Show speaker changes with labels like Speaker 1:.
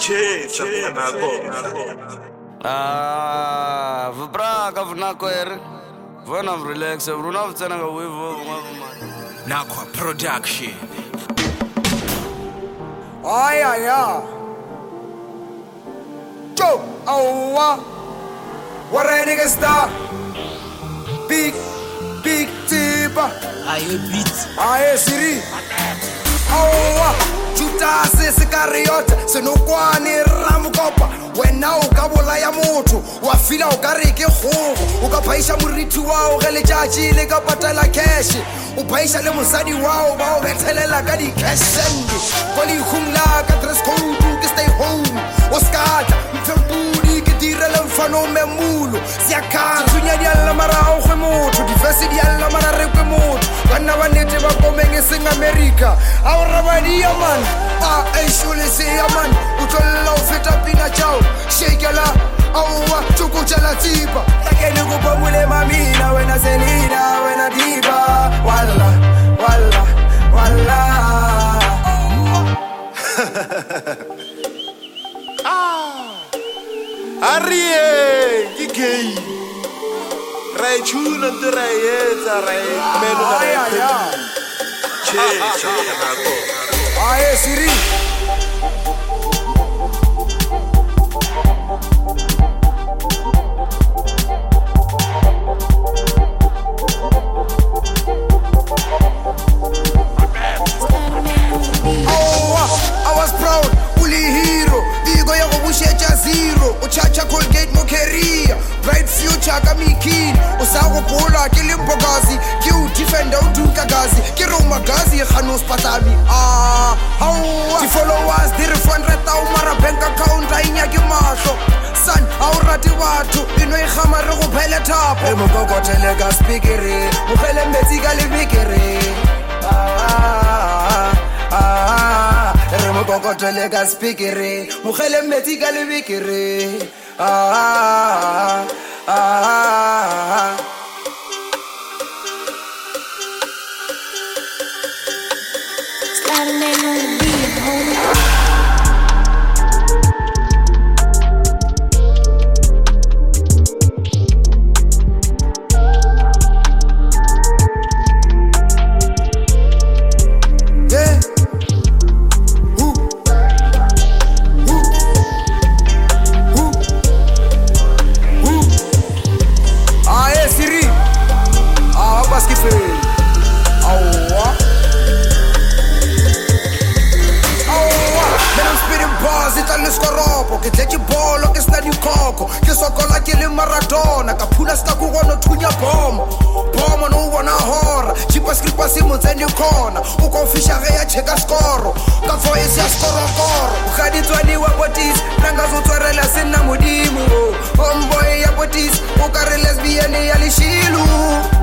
Speaker 1: Vibraka vunako eri vona relax vuna vutsena nga wivo
Speaker 2: Nakwa Production.
Speaker 3: Aya. Joe, awa. What a nigga star. Big tipper.
Speaker 2: Aye beat.
Speaker 3: Aye Siri. Awa. Judas Iscariot. Senokwani Ramukopa. Wena ukabolaya motho wa fila o ka re ke kgogo o ka phaisha moriti wa o ge letšatši le ka patala cash o phaisha le mosadi wa o ba o bethelela ka di-cash send ko leikhung la ka dress code ke stay home o skatla mphempudi ke direle mfano memulo siakara tsunya di alla mara o kgwe motho difese di alla mara rekwe motho banna ba nete ba komeng e seng America a o rabadia man a eshole se ya man o tlolla o feta pina chao shekela awa chukutshela tipa lakeni kupomule mamina wena selina wena diva walla
Speaker 4: Arie, ke gay. Ra tshuna ntse ra etsa ra melo ga
Speaker 3: aye Siri uchacha Colgate mo career bright future ka mikini usago bola ke limbogazi ke u defender u duka gazi ke roma gazi khano spatami the followers di refund reta u mara bank account ainya ke mahlo san a o rati batho ino e khama re go phele thapo mo kokotele ka speakere mo phele metsi ka lebikere re mo kokotele ka speakere mo khele metsi ka lebikere ke tletse bolo ke sna dikoko ke sokola ke le Maradona ka phula sta go gona thunya bomo no bona hora chipa skripa se motsene khona o ko fisha ge ya cheka score ka voice ya score ga di tswani wa botis nanga zo tswarela sena modimo homeboy ya botis o ka re lesbian ya leshilu